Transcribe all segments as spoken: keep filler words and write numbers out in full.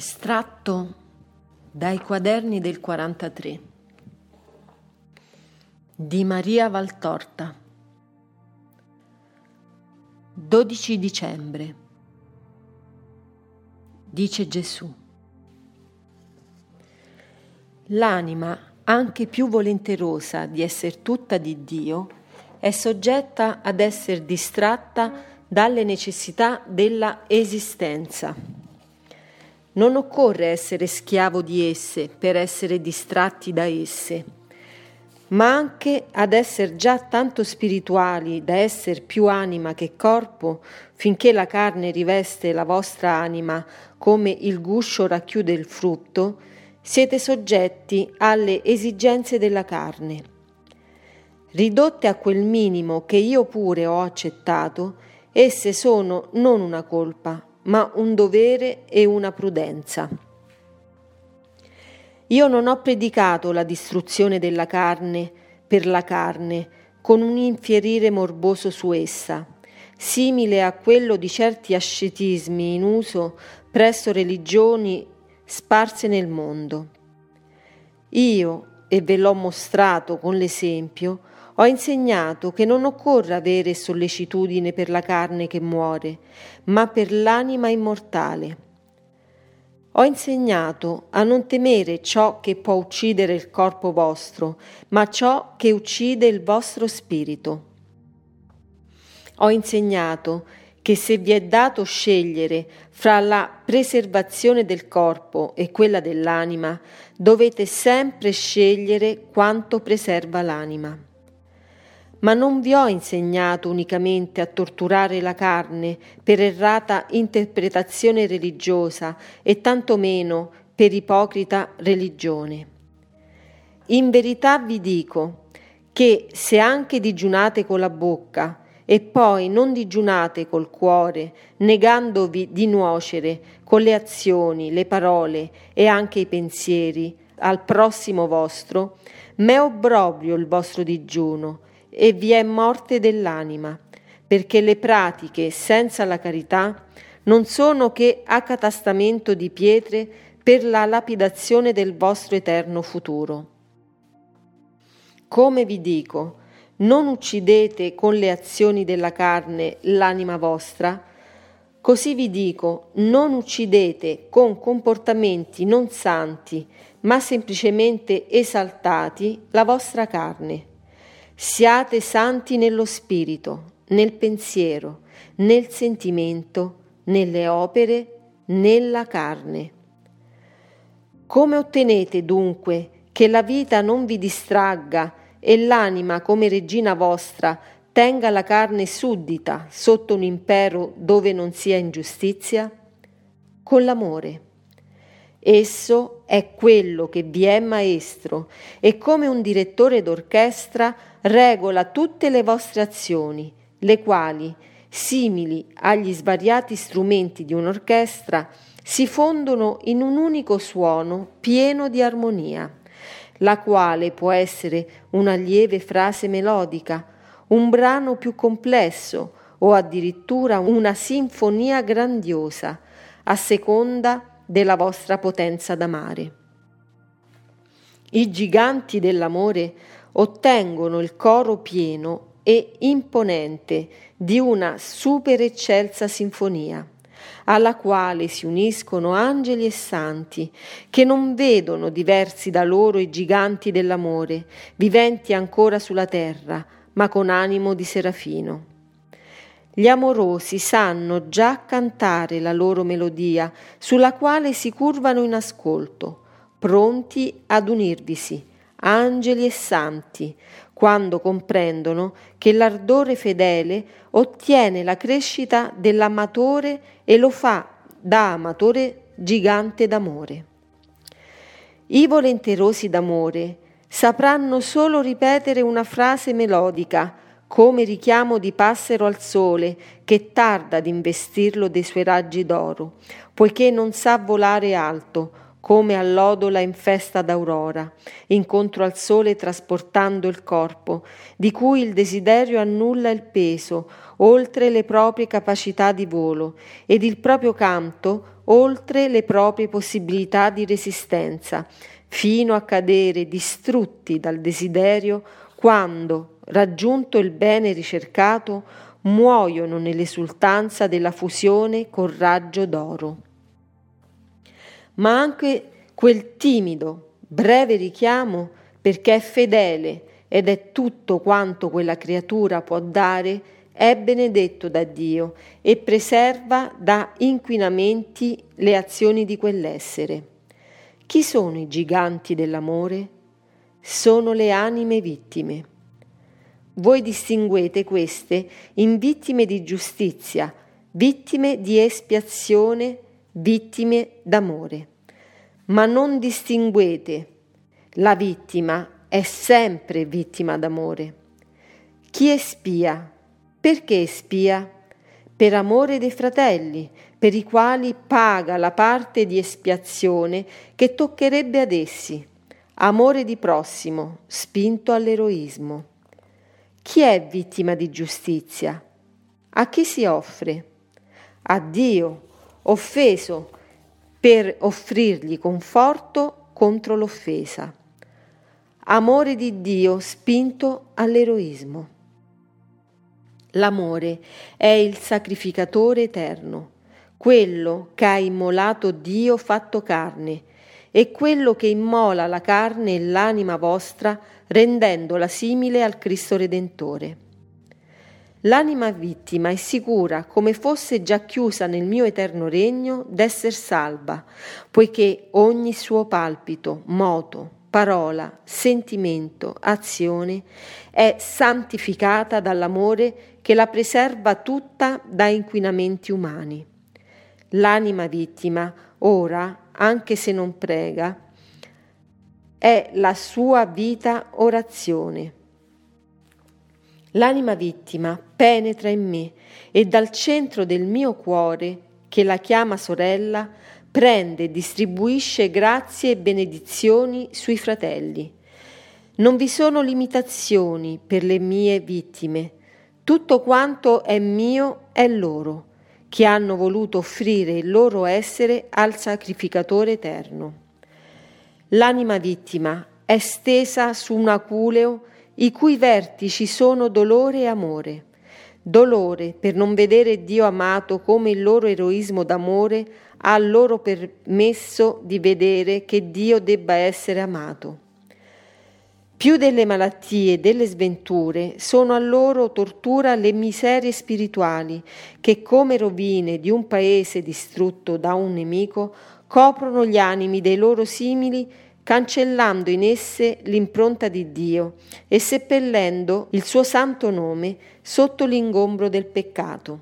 Estratto dai quaderni del quarantatré di Maria Valtorta. dodici dicembre. Dice Gesù: l'anima, anche più volenterosa di essere tutta di Dio, è soggetta ad essere distratta dalle necessità della esistenza. Non occorre essere schiavo di esse per essere distratti da esse, ma anche ad essere già tanto spirituali da essere più anima che corpo, finché la carne riveste la vostra anima come il guscio racchiude il frutto, siete soggetti alle esigenze della carne. Ridotte a quel minimo che io pure ho accettato, esse sono non una colpa, ma un dovere e una prudenza. Io non ho predicato la distruzione della carne per la carne, con un infierire morboso su essa, simile a quello di certi ascetismi in uso presso religioni sparse nel mondo. Io, e ve l'ho mostrato con l'esempio, ho insegnato che non occorre avere sollecitudine per la carne che muore, ma per l'anima immortale. Ho insegnato a non temere ciò che può uccidere il corpo vostro, ma ciò che uccide il vostro spirito. Ho insegnato che se vi è dato scegliere fra la preservazione del corpo e quella dell'anima, dovete sempre scegliere quanto preserva l'anima. Ma non vi ho insegnato unicamente a torturare la carne per errata interpretazione religiosa e tantomeno per ipocrita religione. In verità vi dico che se anche digiunate con la bocca e poi non digiunate col cuore, negandovi di nuocere con le azioni, le parole e anche i pensieri al prossimo vostro, m'è obbrobrio il vostro digiuno e vi è morte dell'anima, perché le pratiche senza la carità non sono che accatastamento di pietre per la lapidazione del vostro eterno futuro. Come vi dico, non uccidete con le azioni della carne l'anima vostra, così vi dico, non uccidete con comportamenti non santi, ma semplicemente esaltati la vostra carne. Siate santi nello spirito, nel pensiero, nel sentimento, nelle opere, nella carne. Come ottenete dunque che la vita non vi distragga e l'anima come regina vostra tenga la carne suddita sotto un impero dove non sia ingiustizia? Con l'amore. Esso è quello che vi è maestro e come un direttore d'orchestra regola tutte le vostre azioni, le quali, simili agli svariati strumenti di un'orchestra, si fondono in un unico suono pieno di armonia, la quale può essere una lieve frase melodica, un brano più complesso o addirittura una sinfonia grandiosa, a seconda della vostra potenza d'amare. I giganti dell'amore ottengono il coro pieno e imponente di una super eccelsa sinfonia, alla quale si uniscono angeli e santi, che non vedono diversi da loro i giganti dell'amore, viventi ancora sulla terra, ma con animo di serafino. Gli amorosi sanno già cantare la loro melodia, sulla quale si curvano in ascolto, pronti ad unirvisi, angeli e santi, quando comprendono che l'ardore fedele ottiene la crescita dell'amatore e lo fa da amatore gigante d'amore. I volenterosi d'amore sapranno solo ripetere una frase melodica, come richiamo di passero al sole che tarda ad investirlo dei suoi raggi d'oro, poiché non sa volare alto, come all'odola in festa d'aurora, incontro al sole trasportando il corpo, di cui il desiderio annulla il peso, oltre le proprie capacità di volo, ed il proprio canto oltre le proprie possibilità di resistenza, fino a cadere distrutti dal desiderio quando, raggiunto il bene ricercato, muoiono nell'esultanza della fusione col raggio d'oro. Ma anche quel timido, breve richiamo, perché è fedele ed è tutto quanto quella creatura può dare, è benedetto da Dio e preserva da inquinamenti le azioni di quell'essere. Chi sono i giganti dell'amore? Sono le anime vittime. Voi distinguete queste in vittime di giustizia, vittime di espiazione, vittime d'amore. Ma non distinguete. La vittima è sempre vittima d'amore. Chi espia? Perché espia? Per amore dei fratelli, per i quali paga la parte di espiazione che toccherebbe ad essi. Amore di prossimo, spinto all'eroismo. Chi è vittima di giustizia? A chi si offre? A Dio, offeso, per offrirgli conforto contro l'offesa. Amore di Dio spinto all'eroismo. L'amore è il sacrificatore eterno, quello che ha immolato Dio fatto carne, e quello che immola la carne e l'anima vostra, rendendola simile al Cristo Redentore. L'anima vittima è sicura, come fosse già chiusa nel mio eterno regno, d'esser salva, poiché ogni suo palpito, moto, parola, sentimento, azione è santificata dall'amore che la preserva tutta da inquinamenti umani. L'anima vittima, ora, anche se non prega, è la sua vita orazione. L'anima vittima penetra in me e dal centro del mio cuore, che la chiama sorella, prende e distribuisce grazie e benedizioni sui fratelli. Non vi sono limitazioni per le mie vittime. Tutto quanto è mio è loro, che hanno voluto offrire il loro essere al sacrificatore eterno. L'anima vittima è stesa su un aculeo i cui vertici sono dolore e amore. Dolore per non vedere Dio amato come il loro eroismo d'amore ha loro permesso di vedere che Dio debba essere amato. Più delle malattie e delle sventure sono a loro tortura le miserie spirituali che, come rovine di un paese distrutto da un nemico, coprono gli animi dei loro simili, cancellando in esse l'impronta di Dio e seppellendo il suo santo nome sotto l'ingombro del peccato.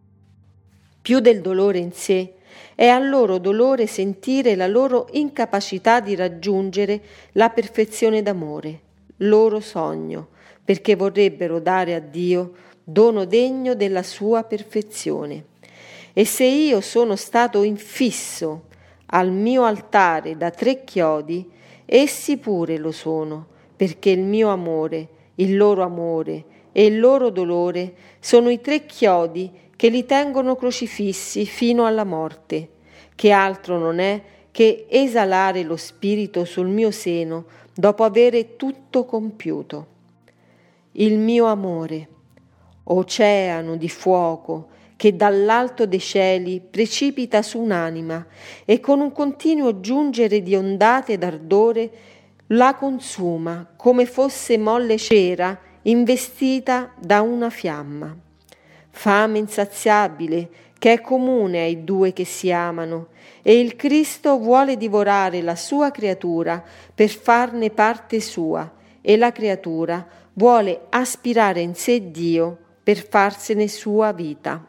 Più del dolore in sé, è a loro dolore sentire la loro incapacità di raggiungere la perfezione d'amore, loro sogno, perché vorrebbero dare a Dio dono degno della sua perfezione. E se io sono stato infisso al mio altare da tre chiodi, essi pure lo sono, perché il mio amore, il loro amore e il loro dolore sono i tre chiodi che li tengono crocifissi fino alla morte, che altro non è che esalare lo spirito sul mio seno dopo avere tutto compiuto. Il mio amore, oceano di fuoco, che dall'alto dei cieli precipita su un'anima e con un continuo giungere di ondate d'ardore la consuma come fosse molle cera investita da una fiamma. Fame insaziabile che è comune ai due che si amano, e il Cristo vuole divorare la sua creatura per farne parte sua, e la creatura vuole aspirare in sé Dio per farsene sua vita.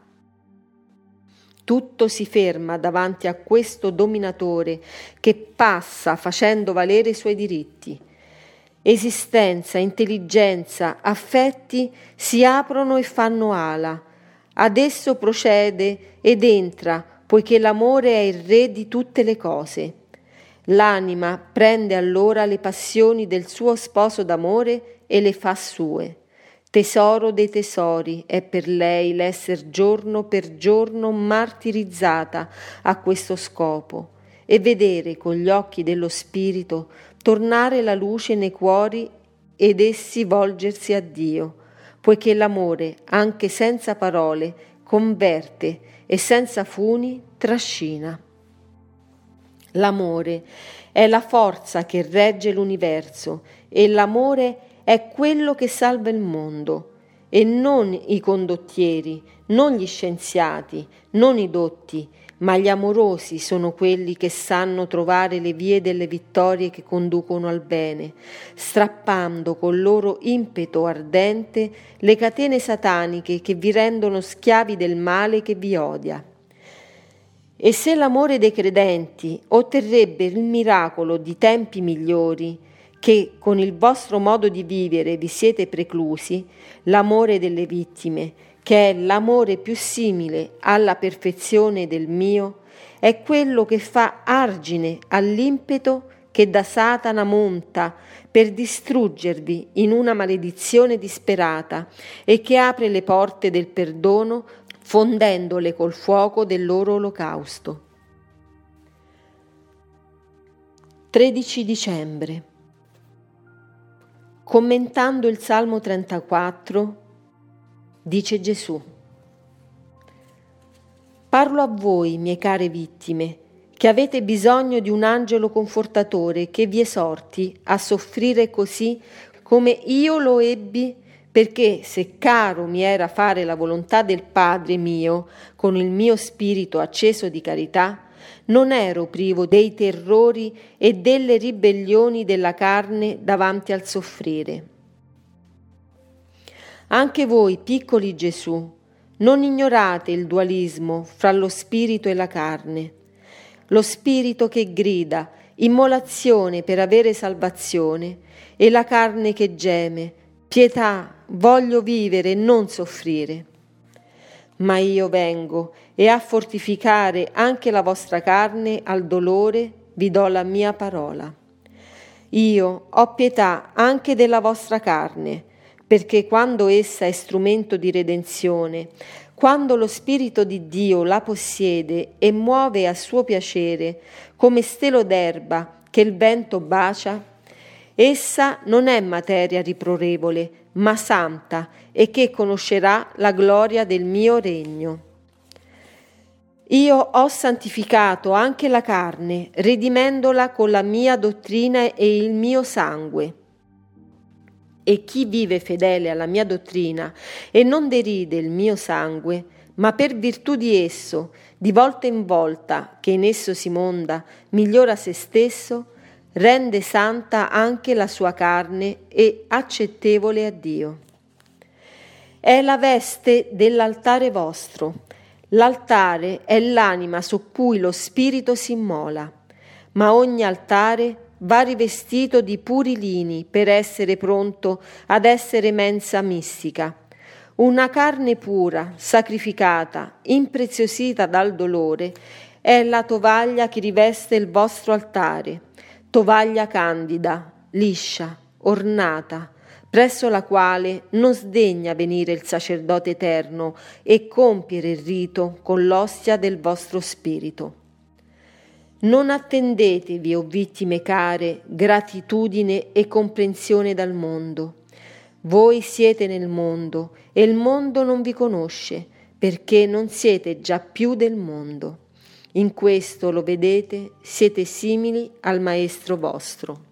Tutto si ferma davanti a questo dominatore che passa facendo valere i suoi diritti. Esistenza, intelligenza, affetti si aprono e fanno ala. Ad esso procede ed entra, poiché l'amore è il re di tutte le cose. L'anima prende allora le passioni del suo sposo d'amore e le fa sue. Tesoro dei tesori è per lei l'esser giorno per giorno martirizzata a questo scopo e vedere con gli occhi dello spirito tornare la luce nei cuori ed essi volgersi a Dio, poiché l'amore, anche senza parole, converte e senza funi trascina. L'amore è la forza che regge l'universo e l'amore è quello che salva il mondo, e non i condottieri, non gli scienziati, non i dotti, ma gli amorosi sono quelli che sanno trovare le vie delle vittorie che conducono al bene, strappando col loro impeto ardente le catene sataniche che vi rendono schiavi del male che vi odia. E se l'amore dei credenti otterrebbe il miracolo di tempi migliori, che con il vostro modo di vivere vi siete preclusi, l'amore delle vittime, che è l'amore più simile alla perfezione del mio, è quello che fa argine all'impeto che da Satana monta per distruggervi in una maledizione disperata e che apre le porte del perdono fondendole col fuoco del loro olocausto. tredici dicembre. Commentando il Salmo trentaquattro, dice Gesù: «Parlo a voi, mie care vittime, che avete bisogno di un angelo confortatore che vi esorti a soffrire così come io lo ebbi, perché se caro mi era fare la volontà del Padre mio con il mio spirito acceso di carità, non ero privo dei terrori e delle ribellioni della carne davanti al soffrire. Anche voi, piccoli Gesù, non ignorate il dualismo fra lo spirito e la carne. Lo spirito che grida, immolazione per avere salvazione, e la carne che geme, pietà, voglio vivere e non soffrire. Ma io vengo e a fortificare anche la vostra carne al dolore vi do la mia parola. Io ho pietà anche della vostra carne, perché quando essa è strumento di redenzione, quando lo Spirito di Dio la possiede e muove a suo piacere, come stelo d'erba che il vento bacia, essa non è materia riprorevole, ma santa, e che conoscerà la gloria del mio regno. Io ho santificato anche la carne, redimendola con la mia dottrina e il mio sangue. E chi vive fedele alla mia dottrina e non deride il mio sangue, ma per virtù di esso, di volta in volta che in esso si monda, migliora se stesso, rende santa anche la sua carne e accettevole a Dio. È la veste dell'altare vostro. L'altare è l'anima su cui lo spirito si immola, ma ogni altare va rivestito di puri lini per essere pronto ad essere mensa mistica. Una carne pura, sacrificata, impreziosita dal dolore, è la tovaglia che riveste il vostro altare, tovaglia candida, liscia, ornata, presso la quale non sdegna venire il sacerdote eterno e compiere il rito con l'ostia del vostro spirito. Non attendetevi, o vittime care, gratitudine e comprensione dal mondo. Voi siete nel mondo e il mondo non vi conosce, perché non siete già più del mondo. In questo, lo vedete, siete simili al Maestro vostro.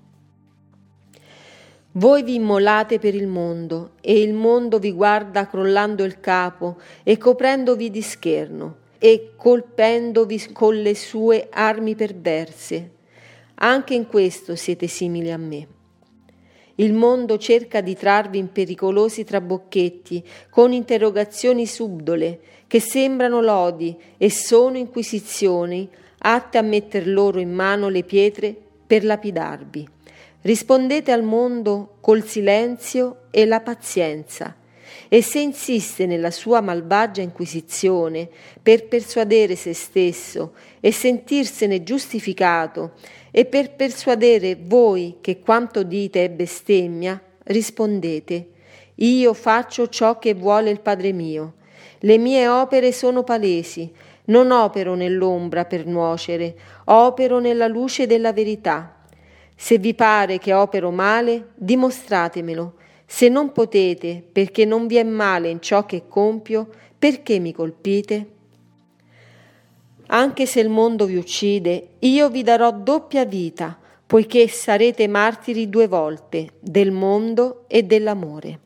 Voi vi immolate per il mondo, e il mondo vi guarda crollando il capo e coprendovi di scherno, e colpendovi con le sue armi perverse. Anche in questo siete simili a me. Il mondo cerca di trarvi in pericolosi trabocchetti, con interrogazioni subdole, che sembrano lodi e sono inquisizioni, atte a metter loro in mano le pietre per lapidarvi. Rispondete al mondo col silenzio e la pazienza, e se insiste nella sua malvagia inquisizione per persuadere se stesso e sentirsene giustificato e per persuadere voi che quanto dite è bestemmia, rispondete: io faccio ciò che vuole il Padre mio. Le mie opere sono palesi, non opero nell'ombra per nuocere, opero nella luce della verità. Se vi pare che opero male, dimostratemelo. Se non potete, perché non vi è male in ciò che compio, perché mi colpite? Anche se il mondo vi uccide, io vi darò doppia vita, poiché sarete martiri due volte, del mondo e dell'amore.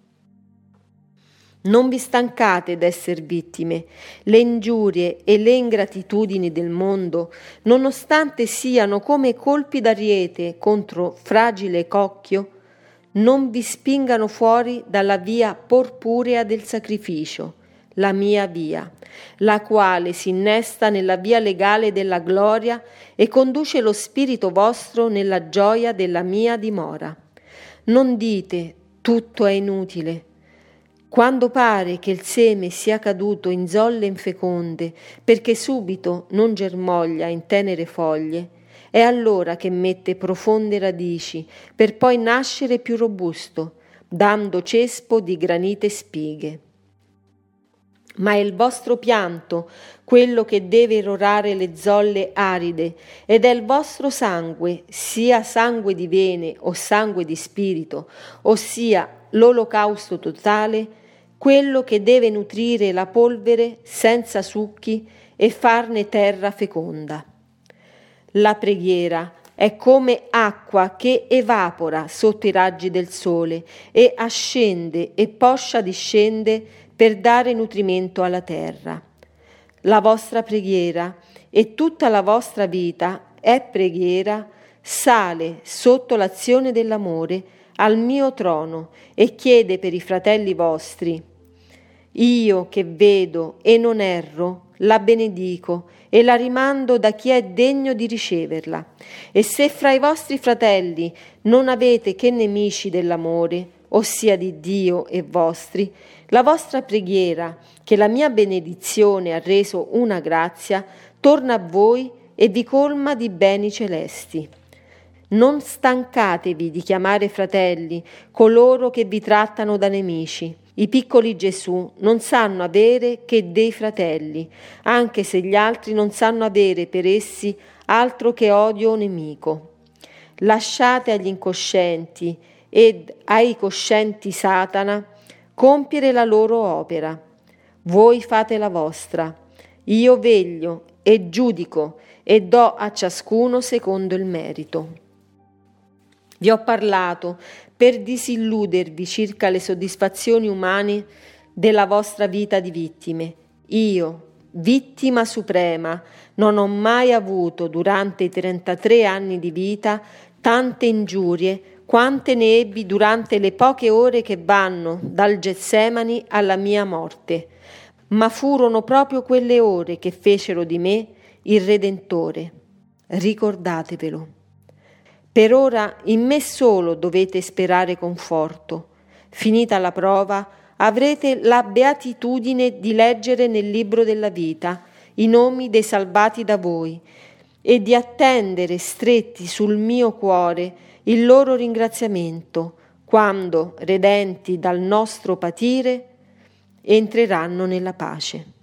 Non vi stancate d'esser vittime. Le ingiurie e le ingratitudini del mondo, nonostante siano come colpi d'ariete contro fragile cocchio, non vi spingano fuori dalla via purpurea del sacrificio, la mia via, la quale si innesta nella via legale della gloria e conduce lo spirito vostro nella gioia della mia dimora. Non dite: tutto è inutile. Quando pare che il seme sia caduto in zolle infeconde, perché subito non germoglia in tenere foglie, è allora che mette profonde radici, per poi nascere più robusto, dando cespo di granite spighe. Ma è il vostro pianto quello che deve irrorare le zolle aride, ed è il vostro sangue, sia sangue di vene o sangue di spirito, ossia l'olocausto totale, quello che deve nutrire la polvere senza succhi e farne terra feconda. La preghiera è come acqua che evapora sotto i raggi del sole e ascende e poscia discende per dare nutrimento alla terra. La vostra preghiera e tutta la vostra vita è preghiera, sale sotto l'azione dell'amore al mio trono e chiede per i fratelli vostri. Io che vedo e non erro, la benedico e la rimando da chi è degno di riceverla. E se fra i vostri fratelli non avete che nemici dell'amore, ossia di Dio e vostri, la vostra preghiera, che la mia benedizione ha reso una grazia, torna a voi e vi colma di beni celesti. Non stancatevi di chiamare fratelli coloro che vi trattano da nemici. I piccoli Gesù non sanno avere che dei fratelli, anche se gli altri non sanno avere per essi altro che odio o nemico. Lasciate agli incoscienti ed ai coscienti Satana compiere la loro opera. Voi fate la vostra. Io veglio e giudico e do a ciascuno secondo il merito. Vi ho parlato per disilludervi circa le soddisfazioni umane della vostra vita di vittime. Io, vittima suprema, non ho mai avuto durante i trentatré anni di vita tante ingiurie quante ne ebbi durante le poche ore che vanno dal Getsemani alla mia morte, ma furono proprio quelle ore che fecero di me il Redentore. Ricordatevelo. Per ora in me solo dovete sperare conforto. Finita la prova, avrete la beatitudine di leggere nel libro della vita i nomi dei salvati da voi e di attendere stretti sul mio cuore il loro ringraziamento, quando, redenti dal nostro patire, entreranno nella pace.